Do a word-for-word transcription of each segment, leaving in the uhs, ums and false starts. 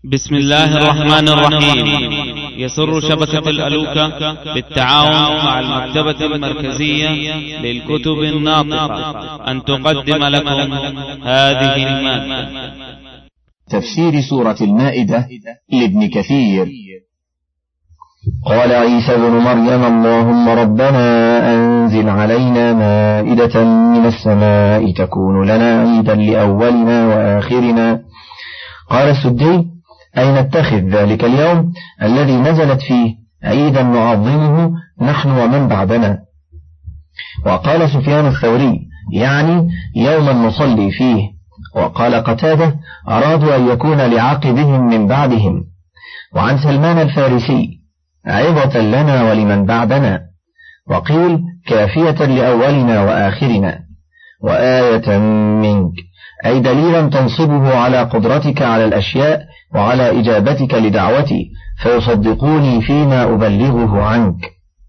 بسم الله الرحمن الرحيم. يسر شبكة الألوكة بالتعاون مع المكتبة المركزية للكتب الناطقة أن تقدم لكم هذه المادة. تفسير سورة المائدة لابن كثير. قال عيسى بن مريم اللهم ربنا أنزل علينا مائدة من السماء تكون لنا عيدا لأولنا وآخرنا. قال السدي أي نتخذ ذلك اليوم الذي نزلت فيه عيدا نعظمه نحن ومن بعدنا. وقال سفيان الثوري يعني يوما نصلي فيه. وقال قتادة أرادوا أن يكون لعاقبهم من بعدهم. وعن سلمان الفارسي عظة لنا ولمن بعدنا. وقيل كافية لأولنا وآخرنا. وآية منك أي دليلا تنصبه على قدرتك على الأشياء وعلى إجابتك لدعوتي فيصدقوني فيما أبلغه عنك.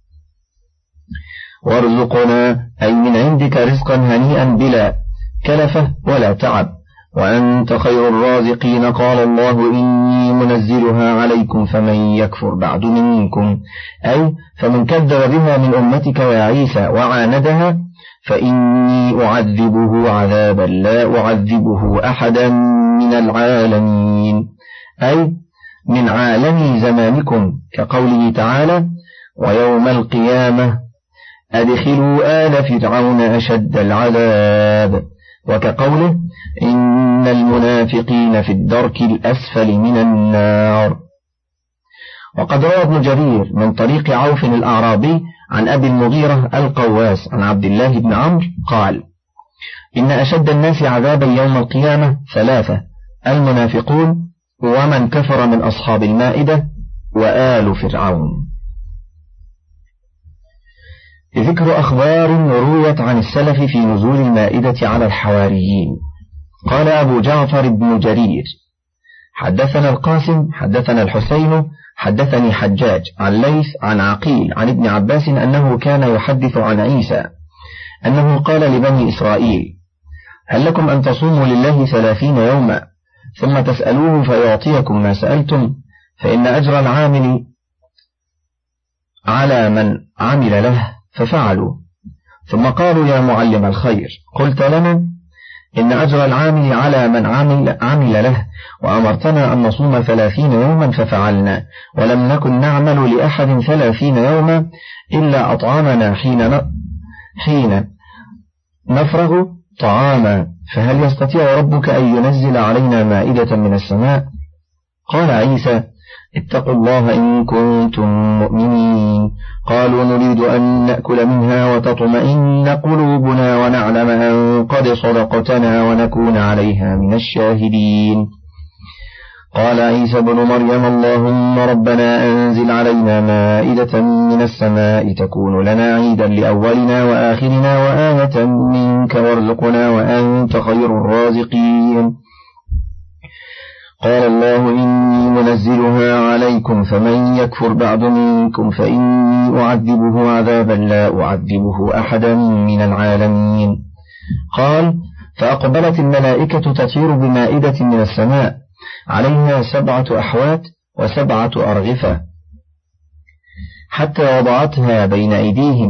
وارزقنا أي من عندك رزقا هنيئا بلا كلفة ولا تعب وأنت خير الرازقين. قال الله إني منزلها عليكم فمن يكفر بعد منكم أي فمن كذب بها من أمتك يا عيسى وعاندها فإني أعذبه عذابا لا أعذبه أحدا من العالمين أي من عالم زمانكم كقوله تعالى ويوم القيامة أدخلوا آل فرعون أشد العذاب وكقوله إن المنافقين في الدرك الأسفل من النار. وقد روى ابن جرير من طريق عوف الأعرابي عن أبي المغيرة القواس عن عبد الله بن عمرو قال إن أشد الناس عذابا يوم القيامة ثلاثة: المنافقون ومن كفر من أصحاب المائدة وآل فرعون. ذكر أخبار رويت عن السلف في نزول المائدة على الحواريين. قال أبو جعفر بن جرير حدثنا القاسم حدثنا الحسين حدثني حجاج عن ليث عن عقيل عن ابن عباس أنه كان يحدث عن عيسى أنه قال لبني إسرائيل هل لكم أن تصوموا لله ثلاثين يوما ثم تسألوه فيعطيكم ما سألتم فإن أجر العامل على من عمل له ففعلوا. ثم قالوا يا معلم الخير قلت لنا إن أجر العامل على من عمل, عمل له وأمرتنا أن نصوم ثلاثين يوما ففعلنا ولم نكن نعمل لأحد ثلاثين يوما إلا أطعامنا حين, حين نفرغ طعاما فهل يستطيع ربك أن ينزل علينا مائدة من السماء؟ قال عيسى اتقوا الله إن كنتم مؤمنين. قالوا نريد أن نأكل منها وتطمئن قلوبنا ونعلم أن قد صدقتنا ونكون عليها من الشاهدين. قال عيسى بن مريم اللهم ربنا أنزل علينا مائدة من السماء تكون لنا عيدا لأولنا وآخرنا وآية منك وارزقنا وأنت خير الرازقين. قال الله إني منزلها عليكم فمن يكفر بعد منكم فإني أعذبه عذابا لا أعذبه أحدا من العالمين. قال فأقبلت الملائكة تطير بمائدة من السماء عليها سبعة أحوات وسبعة أرغفة حتى وضعتها بين أيديهم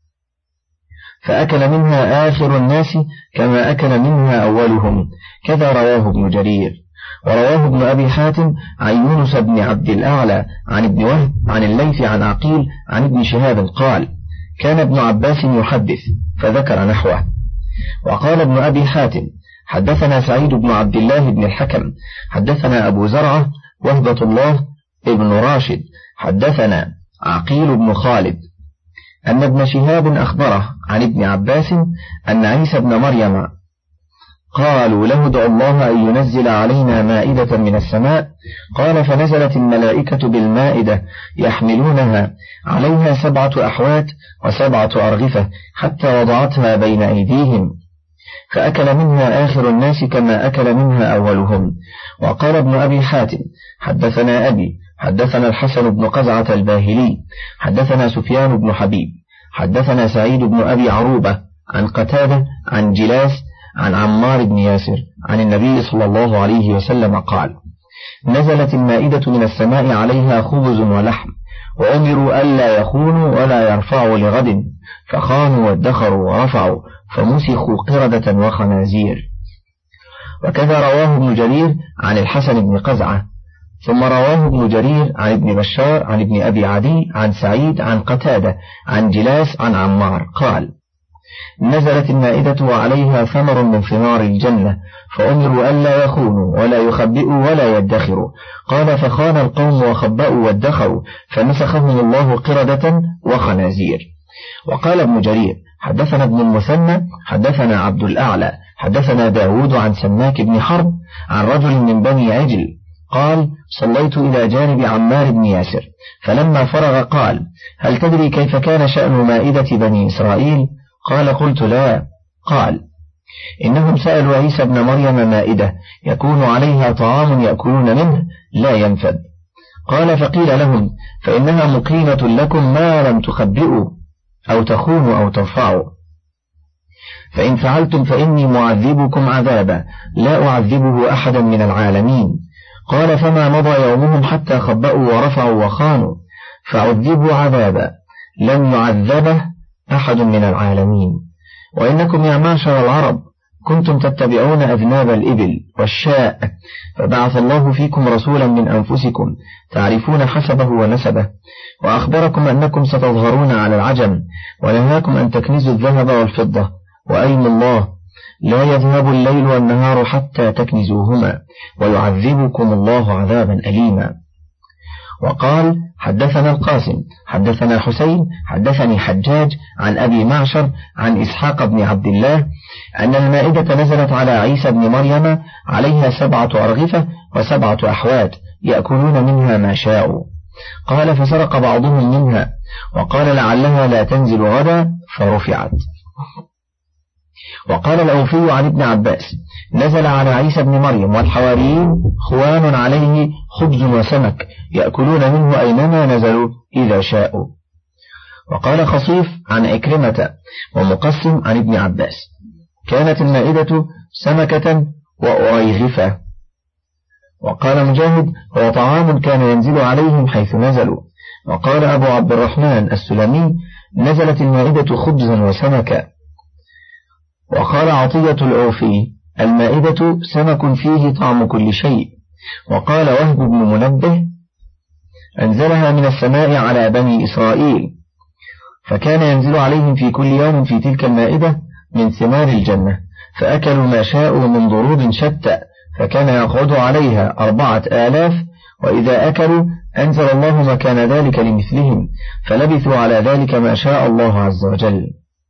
فأكل منها آخر الناس كما أكل منها أولهم. كذا رواه ابن جرير. ورواه ابن أبي حاتم عن يونس بن عبد الأعلى عن ابن وهب عن الليث عن عقيل عن ابن شهاب قال كان ابن عباس يحدث فذكر نحوه. وقال ابن أبي حاتم حدثنا سعيد بن عبد الله بن الحكم حدثنا أبو زرعة وهبة الله ابن راشد حدثنا عقيل بن خالد أن ابن شهاب أخبره عن ابن عباس أن عيسى بن مريم قالوا له ادع الله أن ينزل علينا مائدة من السماء. قال فنزلت الملائكة بالمائدة يحملونها عليها سبعة أحوات وسبعة أرغفة حتى وضعتها بين أيديهم فأكل منها آخر الناس كما أكل منها أولهم. وقال ابن أبي حاتم حدثنا أبي حدثنا الحسن بن قزعة الباهلي حدثنا سفيان بن حبيب حدثنا سعيد بن أبي عروبة عن قتادة عن جلاس عن عمار بن ياسر عن النبي صلى الله عليه وسلم قال نزلت المائدة من السماء عليها خبز ولحم، وأمروا ألا يخونوا ولا يرفعوا لغد، فخانوا وادخروا ورفعوا، فمسخوا قردة وخنازير. وكذا رواه ابن جرير عن الحسن بن قزعة. ثم رواه ابن جرير عن ابن بشار عن ابن أبي عدي عن سعيد عن قتادة عن جلاس عن عمار قال: نزلت المائدة وعليها ثمر من ثمار الجنة، فأمروا ألا يخونوا ولا يخبئوا ولا يدخروا. قال: فخان القوم وخبأوا وادخروا، فمسخهم الله قردة وخنازير. وقال ابن جرير: حدثنا ابن المثنى حدثنا عبد الأعلى حدثنا داود عن سماك بن حرب عن رجل من بني عجل قال: صليت إلى جانب عمار بن ياسر، فلما فرغ قال: هل تدري كيف كان شأن مائدة بني إسرائيل؟ قال: قلت: لا. قال: إنهم سألوا عيسى بن مريم مائدة يكون عليها طعام يأكلون منه لا ينفد. قال: فقيل لهم: فإنها مقيمة لكم ما لم تخبئوا أو تخونوا أو ترفعوا، فإن فعلتم فإني معذبكم عذابا لا أعذبه أحدا من العالمين. قال: فما مضى يومهم حتى خبأوا ورفعوا وخانوا، فعذبوا عذابا لم يعذبه أحد من العالمين. وإنكم يا معشر العرب كنتم تتبعون أذناب الإبل والشاء، فبعث الله فيكم رسولا من أنفسكم تعرفون حسبه ونسبه، وأخبركم أنكم ستظهرون على العجم، ونهاكم أن تكنزوا الذهب والفضة، وأيم الله لا يذهب الليل والنهار حتى تكنزوهما، ويعذبكم الله عذابا أليما. وقال: حدثنا القاسم حدثنا حسين حدثني حجاج عن أبي معشر عن إسحاق بن عبد الله أن المائدة نزلت على عيسى بن مريم عليها سبعة أرغفة وسبعة أحوات يأكلون منها ما شاءوا. قال: فسرق بعضهم منها، وقال: لعلها لا تنزل غدا، فرفعت. وقال الأوفي عن ابن عباس: نزل على عيسى بن مريم والحواريين خوان عليه خبز وسمك يأكلون منه أينما نزلوا إذا شاءوا. وقال خصيف عن عكرمة ومقسم عن ابن عباس: كانت المائدة سمكة وأريغفة. وقال مجاهد: هو طعام كان ينزل عليهم حيث نزلوا. وقال أبو عبد الرحمن السلمي: نزلت المائدة خبزا وسمكا. وقال عطية العوفي: المائدة سمك فيه طعم كل شيء. وقال وهب بن منبه: أنزلها من السماء على بني إسرائيل، فكان ينزل عليهم في كل يوم في تلك المائدة من ثمار الجنة، فأكلوا ما شاءوا من ضروب شتى، فكان يقعد عليها أربعة آلاف، وإذا أكلوا أنزل الله مكان ذلك لمثلهم، فلبثوا على ذلك ما شاء الله عز وجل.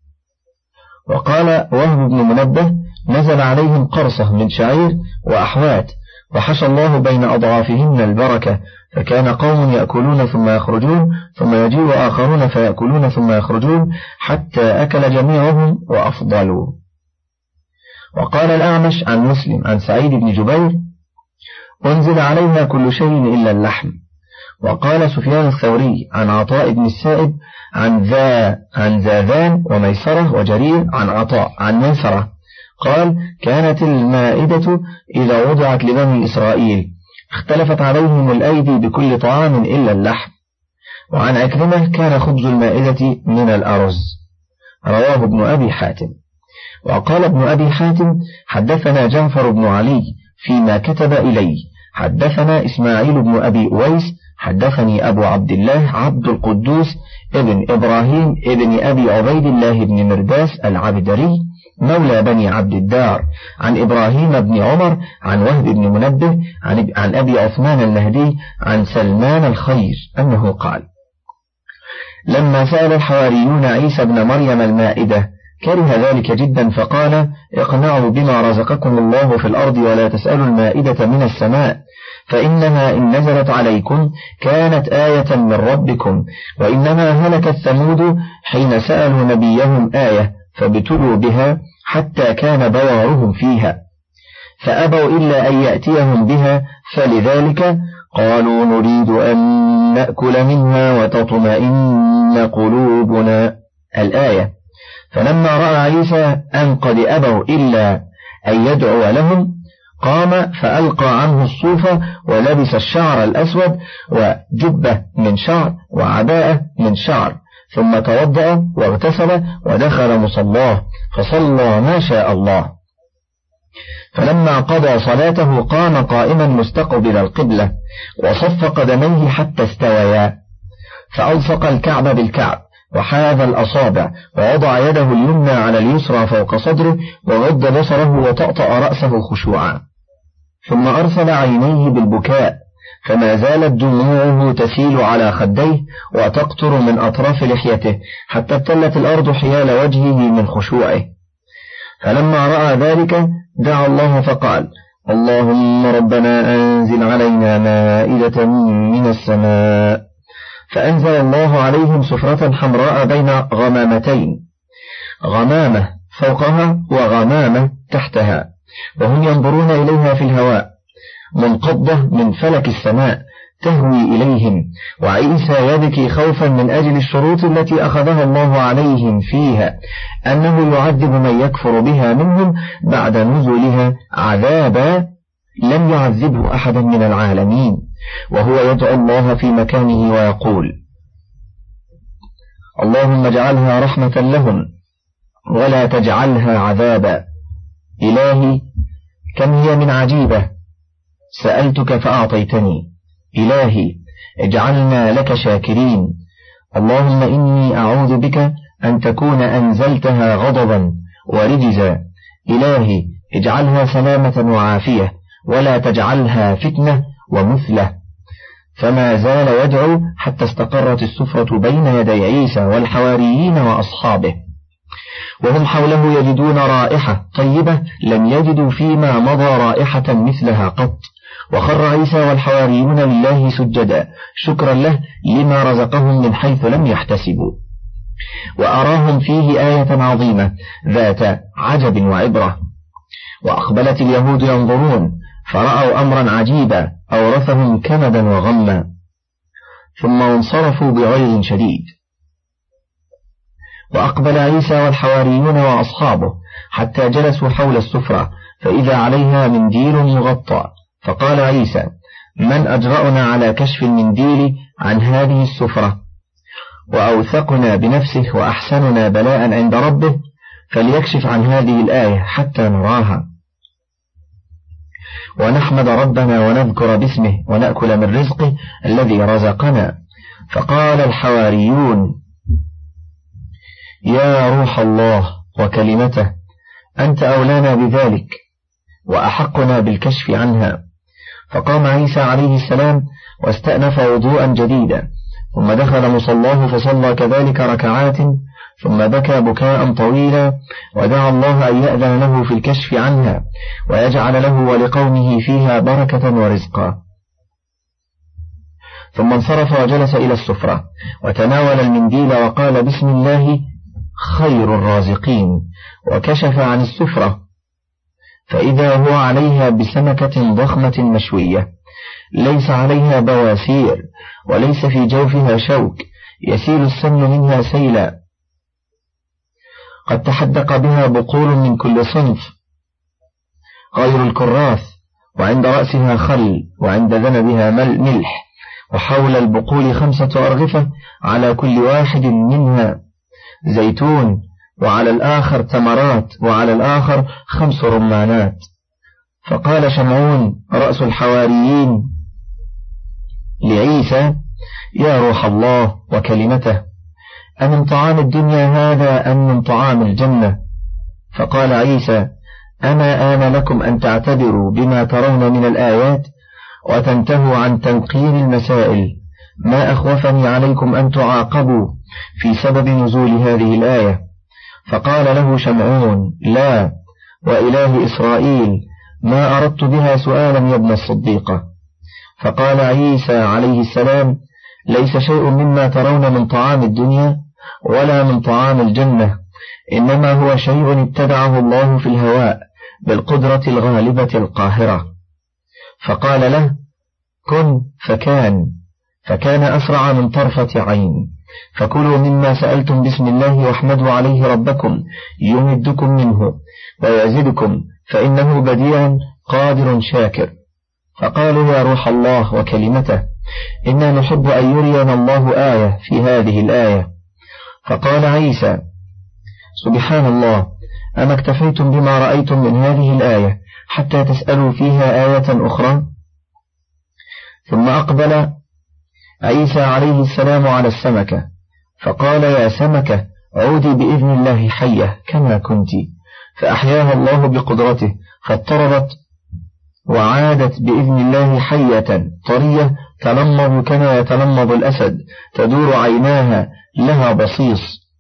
وقال وهب بن منبه: نزل عليهم قرصة من شعير وأحوات، وحشى الله بين أضعافهن البركة، فكان قوم يأكلون ثم يخرجون، ثم يجيء آخرون فيأكلون ثم يخرجون، حتى أكل جميعهم وأفضلوا. وقال الأعمش عن مسلم عن سعيد بن جبير: أنزل عليها كل شيء إلا اللحم. وقال سفيان الثوري عن عطاء بن السائب عن ذا عن ذاذان وميسرة وجرير عن عطاء عن ميسرة قال: كانت المائدة إذا وضعت لبني إسرائيل اختلفت عليهم الأيدي بكل طعام إلا اللحم. وعن عكرمة: كان خبز المائدة من الأرز. رواه ابن أبي حاتم. وقال ابن أبي حاتم: حدثنا جعفر بن علي فيما كتب إليه، حدثنا إسماعيل بن أبي أويس حدثني أبو عبد الله عبد القدوس ابن إبراهيم ابن أبي عبيد الله بن مرداس العبدري مولى بني عبد الدار عن إبراهيم بن عمر عن وهب بن منبه عن, عن أبي عثمان النهدي عن سلمان الخير أنه قال: لما سأل الحواريون عيسى بن مريم المائدة كره ذلك جدا، فقال: اقنعوا بما رزقكم الله في الأرض، ولا تسألوا المائدة من السماء، فإنها إن نزلت عليكم كانت آية من ربكم، وإنما هلكت ثمود حين سألوا نبيهم آية فابتلوا بها حتى كان بوارهم فيها، فأبوا إلا أن يأتيهم بها، فلذلك قالوا نريد أن نأكل منها وتطمئن قلوبنا. الآية. فلما رأى عيسى أن قد أبوا إلا أن يدعو لهم قام فألقى عنه الصوف ولبس الشعر الأسود وجبة من شعر وعباءة من شعر، ثم توضأ واغتسل ودخل مصلاه فصلى ما شاء الله. فلما قضى صلاته قام قائما مستقبل القبلة وصف قدميه حتى استويا، فألصق الكعب بالكعب وحاذ الأصابع ووضع يده اليمنى على اليسرى فوق صدره وغض بصره وطأطأ رأسه خشوعا، ثم أرسل عينيه بالبكاء فما زالت دموعه تسيل على خديه وتقطر من أطراف لحيته حتى ابتلت الأرض حيال وجهه من خشوعه. فلما رأى ذلك دعا الله فقال: اللهم ربنا أنزل علينا مائدة من السماء. فأنزل الله عليهم سفرة حمراء بين غمامتين، غمامة فوقها وغمامة تحتها، وهم ينظرون إليها في الهواء، منقضة من فلك السماء تهوي إليهم، وعيسى يبكي خوفا من أجل الشروط التي أخذها الله عليهم فيها، أنه يعذب من يكفر بها منهم بعد نزولها عذابا لم يعذبه أحدا من العالمين، وهو يدعو الله في مكانه ويقول: اللهم اجعلها رحمة لهم ولا تجعلها عذابا. إلهي كم هي من عجيبة، سألتك فأعطيتني، إلهي اجعلنا لك شاكرين. اللهم إني أعوذ بك أن تكون أنزلتها غضبا ورجزا، إلهي اجعلها سلامة وعافية ولا تجعلها فتنة ومثلة. فما زال يدعو حتى استقرت السفرة بين يدي عيسى والحواريين وأصحابه، وهم حوله يجدون رائحة طيبة لم يجدوا فيما مضى رائحة مثلها قط. وخر عيسى والحواريون لله سجدا شكرا له لما رزقهم من حيث لم يحتسبوا، وأراهم فيه آية عظيمة ذات عجب وعبرة. وأقبلت اليهود ينظرون فرأوا أمرا عجيبا أورثهم كمدا وغما، ثم انصرفوا بغيظ شديد. وأقبل عيسى والحواريون وأصحابه حتى جلسوا حول السفرة فإذا عليها منديل مغطى، فقال عيسى: من أجرأنا على كشف المنديل عن هذه السفرة، وأوثقنا بنفسه وأحسننا بلاء عند ربه، فليكشف عن هذه الآية حتى نراها ونحمد ربنا ونذكر باسمه ونأكل من رزقه الذي رزقنا. فقال الحواريون: يا روح الله وكلمته، أنت أولانا بذلك وأحقنا بالكشف عنها. فقام عيسى عليه السلام واستأنف وضوءا جديدا، ثم دخل مصلاه فصلى كذلك ركعات، ثم بكى بكاء طويلا ودعا الله أن يأذن له في الكشف عنها ويجعل له ولقومه فيها بركة ورزقا. ثم انصرف وجلس إلى السفرة وتناول المنديل وقال: بسم الله خير الرازقين، وكشف عن السفرة فإذا هو عليها بسمكة ضخمة مشوية ليس عليها بواسير وليس في جوفها شوك يسيل السمن منها سيلا، قد تحدق بها بقول من كل صنف غير الكراث، وعند رأسها خل وعند ذنبها ملح، وحول البقول خمسة أرغفة على كل واحد منها زيتون، وعلى الآخر تمرات، وعلى الآخر خمس رمانات. فقال شمعون رأس الحواريين لعيسى: يا روح الله وكلمته، أمن طعام الدنيا هذا أم من طعام الجنة؟ فقال عيسى: أما آن لكم أن تعتبروا بما ترون من الآيات وتنتهوا عن تنقير المسائل؟ ما أخوفني عليكم أن تعاقبوا في سبب نزول هذه الآية. فقال له شمعون: لا، وإله إسرائيل، ما أردت بها سؤالا يا ابن الصديقة. فقال عيسى عليه السلام: ليس شيء مما ترون من طعام الدنيا ولا من طعام الجنة، إنما هو شيء ابتدعه الله في الهواء بالقدرة الغالبة القاهرة. فقال له: كن فكان، فكان أسرع من طرفة عين. فكلوا مما سألتم بسم الله واحمدوا عليه ربكم يمدكم منه ويزدكم، فإنه بديع قادر شاكر. فقالوا يا روح الله وكلمته إنا نحب أن يرينا الله آية في هذه الآية. فقال عيسى سبحان الله، أما اكتفيتم بما رأيتم من هذه الآية حتى تسألوا فيها آية أخرى؟ ثم أقبل عيسى عليه السلام على السمكة فقال يا سمكة عودي بإذن الله حية كما كنت، فأحياها الله بقدرته فاضطربت وعادت بإذن الله حية طرية تلمض كما يتلمض الأسد، تدور عيناها لها بصيص،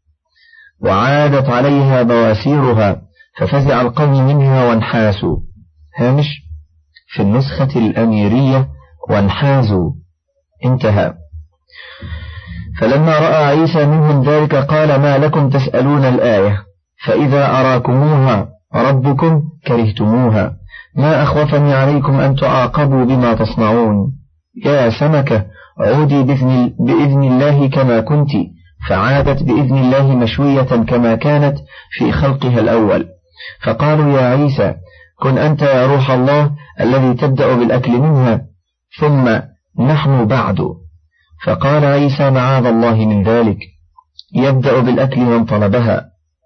وعادت عليها بواسيرها، ففزع القوم منها وانحاسوا. هامش في النسخة الأميرية وانحازوا، انتهى. فلما رأى عيسى منهم ذلك قال ما لكم تسألون الآية، فإذا أراكموها ربكم كرهتموها، ما أخوفني عليكم أن تعاقبوا بما تصنعون. يا سمكة عودي بإذن, بإذن الله كما كنت، فعادت بإذن الله مشوية كما كانت في خلقها الأول. فقالوا يا عيسى كن أنت يا روح الله الذي تبدأ بالأكل منها ثم نحن بعد. فقال عيسى معاذ الله من ذلك، يبدأ بالأكل من طلبها.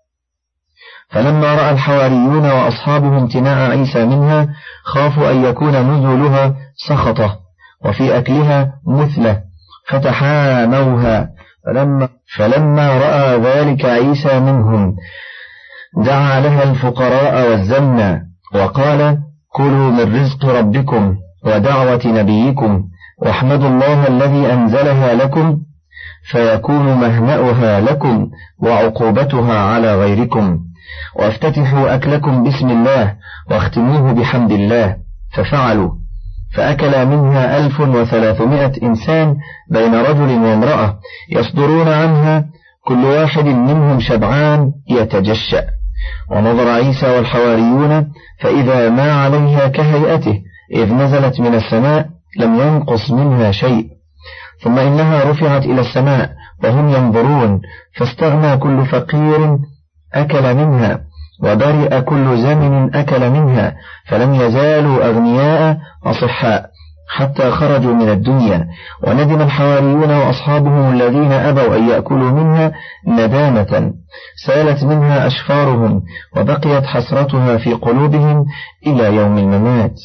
فلما رأى الحواريون وأصحابهم امتناع عيسى منها خافوا أن يكون نزولها سخطة وفي أكلها مثلة فتحاموها. فلما, فلما رأى ذلك عيسى منهم دعا لها الفقراء والزنا وقال كلوا من رزق ربكم ودعوة نبيكم واحمدوا الله الذي أنزلها لكم فيكون مهنأها لكم وعقوبتها على غيركم، وافتتحوا أكلكم بسم الله واختموه بحمد الله. ففعلوا، فأكل منها ألف وثلاثمائة إنسان بين رجل وامرأة، يصدرون عنها كل واحد منهم شبعان يتجشأ. ونظر عيسى والحواريون فإذا ما عليها كهيئته، إذ نزلت من السماء لم ينقص منها شيء، ثم إنها رفعت إلى السماء وهم ينظرون، فاستغنى كل فقير أكل منها، وبرئ كل زمن أكل منها، فلم يزالوا أغنياء أصحاء حتى خرجوا من الدنيا. وندم الحواريون وأصحابهم الذين أبوا أن يأكلوا منها ندامة سالت منها أشفارهم، وبقيت حسرتها في قلوبهم إلى يوم الممات.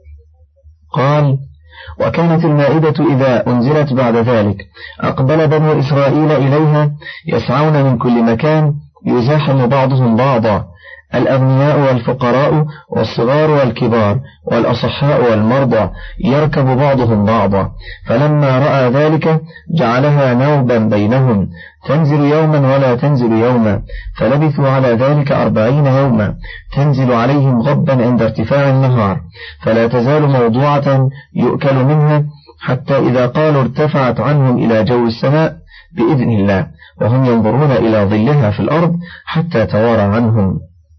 قال وكانت المائدة إذا أنزلت بعد ذلك أقبل بنو إسرائيل إليها يسعون من كل مكان، يزاحم بعضهم بعضا، الأغنياء والفقراء والصغار والكبار والأصحاء والمرضى، يركب بعضهم بعضا. فلما رأى ذلك جعلها نوبا بينهم، تنزل يوما ولا تنزل يوما، فلبثوا على ذلك أربعين يوما، تنزل عليهم غبا عند ارتفاع النهار، فلا تزال موضوعة يؤكل منها، حتى إذا قالوا ارتفعت عنهم إلى جو السماء بإذن الله، وهم ينظرون إلى ظلها في الأرض حتى توارى عنهم.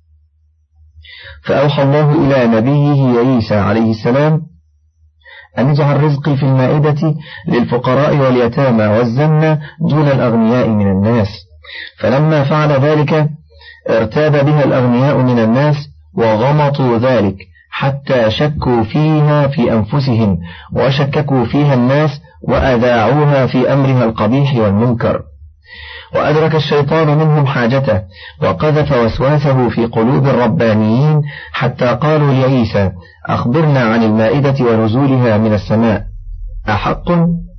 فأوحى الله إلى نبيه عيسى عليه السلام أن يجعل رزقي في المائدة للفقراء واليتامى والزنا دون الأغنياء من الناس. فلما فعل ذلك ارتاب بها الأغنياء من الناس وغمطوا ذلك حتى شكوا فيها في أنفسهم، وشككوا فيها الناس وأذاعوها في أمرها القبيح والمنكر. وأدرك الشيطان منهم حاجته، وقذف وسواسه في قلوب الربانيين، حتى قالوا لعيسى أخبرنا عن المائدة ونزولها من السماء، أحق؟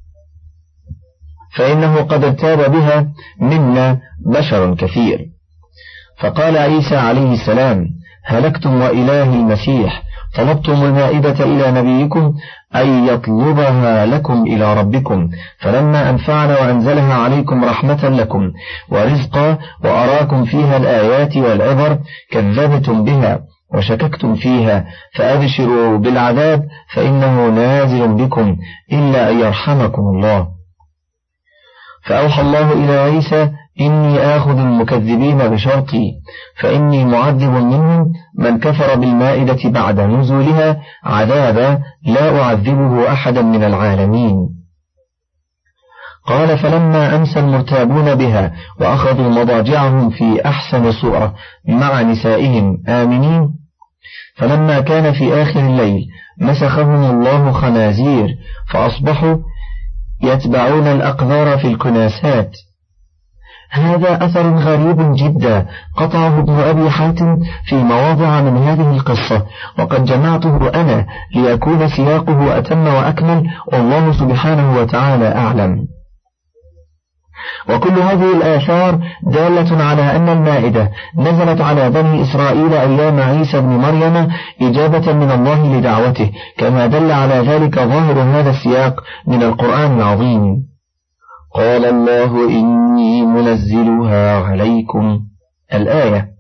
فإنه قد ارتاب بها منا بشر كثير. فقال عيسى عليه السلام هلكتم وإله المسيح، طلبتم المائدة إلى نبيكم أن يطلبها لكم إلى ربكم، فلما أنفعل وأنزلها عليكم رحمة لكم ورزقا وأراكم فيها الآيات والعبر كذبتم بها وشككتم فيها، فأبشروا بالعذاب فإنه نازل بكم إلا أن يرحمكم الله. فأوحى الله إلى عيسى إني آخذ المكذبين بشرطي، فإني معذب منهم من كفر بالمائدة بعد نزولها عذابا لا أعذبه أحدا من العالمين. قال فلما أمسى المرتابون بها وأخذوا مضاجعهم في أحسن صورة مع نسائهم آمنين، فلما كان في آخر الليل مسخهم الله خنازير فأصبحوا يتبعون الأقذار في الكناسات. هذا أثر غريب جدا قطعه ابن أبي حاتم في مواضع من هذه القصة، وقد جمعته أنا ليكون سياقه أتم وأكمل، والله سبحانه وتعالى أعلم. وكل هذه الآثار دالة على أن المائدة نزلت على بني إسرائيل أيام عيسى بن مريم إجابة من الله لدعوته، كما دل على ذلك ظاهر هذا السياق من القرآن العظيم. قال الله إني منزلها عليكم الآية.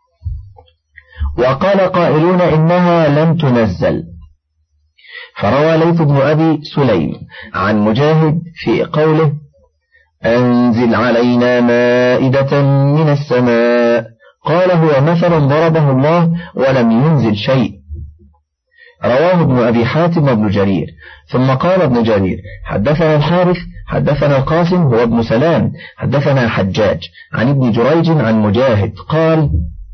وقال قائلون إنها لم تنزل، فروى ليث بن أبي سليم عن مجاهد في قوله أنزل علينا مائدة من السماء، قال هو مثل ضربه الله ولم ينزل شيء. رواه ابن أبي حاتم وابن جرير. ثم قال ابن جرير حدثنا الحارث حدثنا القاسم هو ابن سلام حدثنا حجاج عن ابن جريج عن مجاهد قال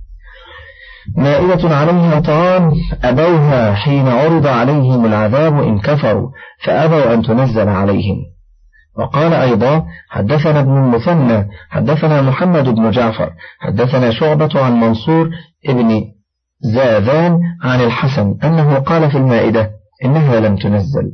مائدة عليها طعام أبوها حين عرض عليهم العذاب إن كفروا فأبوا أن تنزل عليهم. وقال أيضا حدثنا ابن المثنى حدثنا محمد بن جعفر حدثنا شعبة عن منصور ابن زاذان عن الحسن أنه قال في المائدة إنها لم تنزل.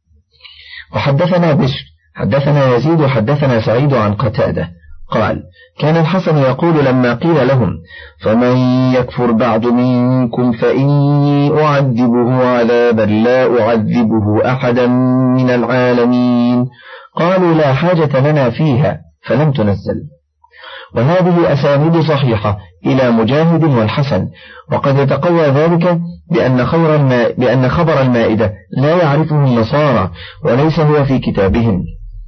وحدثنا بشر حدثنا يزيد حدثنا سعيد عن قتادة قال كان الحسن يقول لما قيل لهم فمن يكفر بعد منكم فإني أعذبه عذابا لا أعذبه أحدا من العالمين، قالوا لا حاجة لنا فيها فلم تنزل. وهذه أسانيد صحيحة إلى مجاهد والحسن، وقد يتقوى ذلك بأن, خبر الماء بأن خبر المائدة لا يعرفه النصارى وليس هو في كتابهم،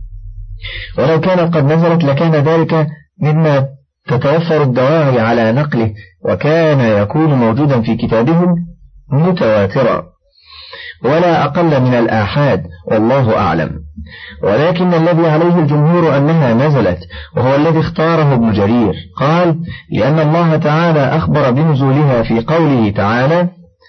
ولو كان قد نزلت لكان ذلك مما تتوفر الدواعي على نقله، وكان يكون موجودا في كتابهم متواترا ولا أقل من الآحاد والله أعلم. ولكن الذي عليه الجمهور أنها نزلت، وهو الذي اختاره ابن جرير، قال لأن الله تعالى أخبر بنزولها في قوله تعالى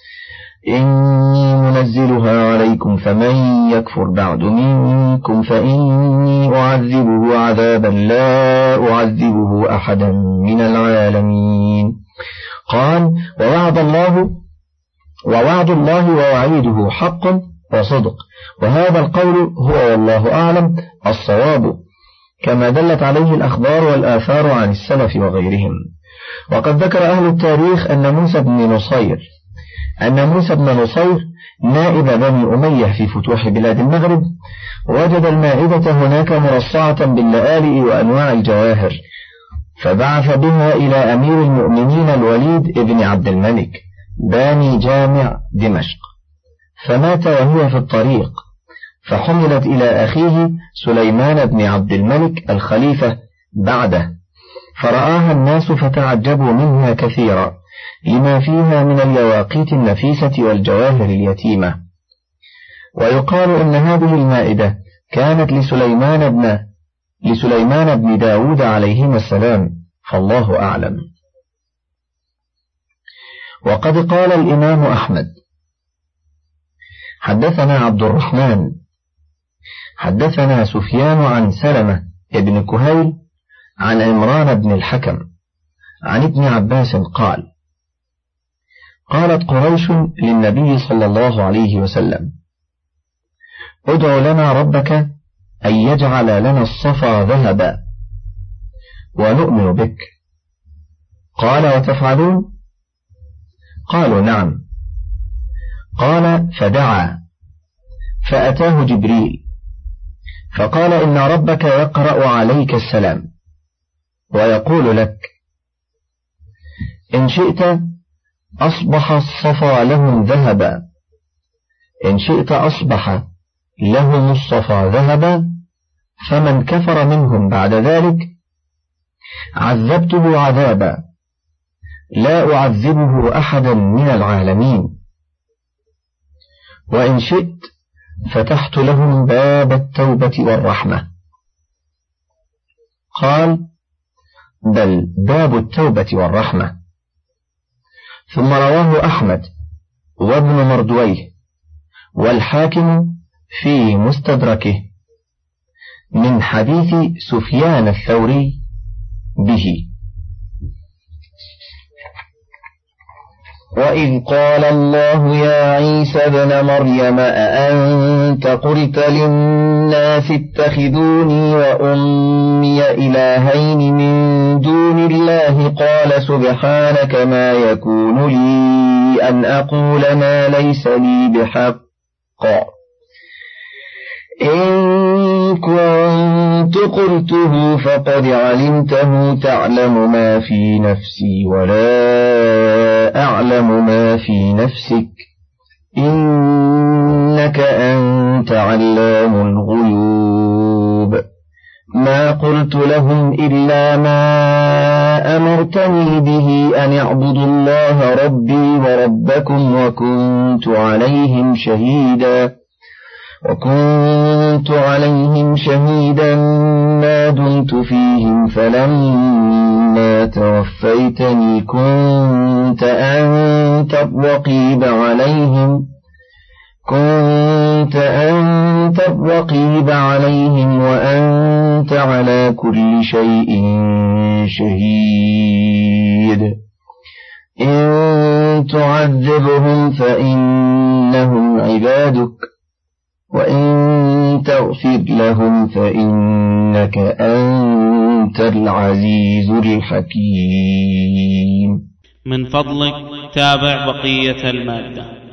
إني منزلها عليكم فمن يكفر بعد منكم فإني أعذبه عذابا لا أعذبه أحدا من العالمين. قال ووعد الله ووعد الله ووعيده حق وصدق، وهذا القول هو والله أعلم الصواب، كما دلت عليه الأخبار والآثار عن السلف وغيرهم. وقد ذكر أهل التاريخ أن موسى بن نصير أن موسى بن نصير نائب بني أمية في فتوح بلاد المغرب وجد المائدة هناك مرصعة باللآلئ وأنواع الجواهر، فبعث بها إلى أمير المؤمنين الوليد ابن عبد الملك باني جامع دمشق، فمات وهي في الطريق، فحملت إلى أخيه سليمان بن عبد الملك الخليفة بعده، فرآها الناس فتعجبوا منها كثيرا لما فيها من اليواقيت النفيسة والجواهر اليتيمة. ويقال أن هذه المائدة كانت لسليمان بن لسليمان بن داود عليهما السلام، فالله أعلم. وقد قال الإمام أحمد حدثنا عبد الرحمن حدثنا سفيان عن سلمة ابن كهيل عن عمران بن الحكم عن ابن عباس قال قالت قريش للنبي صلى الله عليه وسلم ادع لنا ربك أن يجعل لنا الصفا ذهبا ونؤمن بك. قال وتفعلون؟ قالوا نعم. قال فدعا فأتاه جبريل فقال إن ربك يقرأ عليك السلام ويقول لك إن شئت أصبح الصفا لهم ذهبا، إن شئت أصبح لهم الصفا ذهبا، فمن كفر منهم بعد ذلك عذبته عذابا لا أعذبه أحدا من العالمين، وإن شئت فتحت لهم باب التوبة والرحمة. قال بل باب التوبة والرحمة. ثم رواه أحمد وابن مردويه، والحاكم في مستدركه من حديث سفيان الثوري به. وإذ قال الله يا عيسى ابن مريم أأنت قلت للناس اتخذوني وأمي إلهين من دون الله قال سبحانك ما يكون لي أن أقول ما ليس لي بحق، إن كنت قلته فقد علمته تعلم ما في نفسي ولا أعلم ما في نفسك إنك أنت علام الغيوب. ما قلت لهم إلا ما أمرتني به أن اعبدوا الله ربي وربكم وكنت عليهم شهيدا وكنت عليهم شهيدا ما دمت فيهم فلما توفيتني كنت أنت الرقيب عليهم كنت أنت الرقيب عليهم وأنت على كل شيء شهيد. إن تعذبهم فإنهم عبادك وإن تغفر لهم فإنك أنت العزيز الحكيم. من فضلك تابع بقية المادة.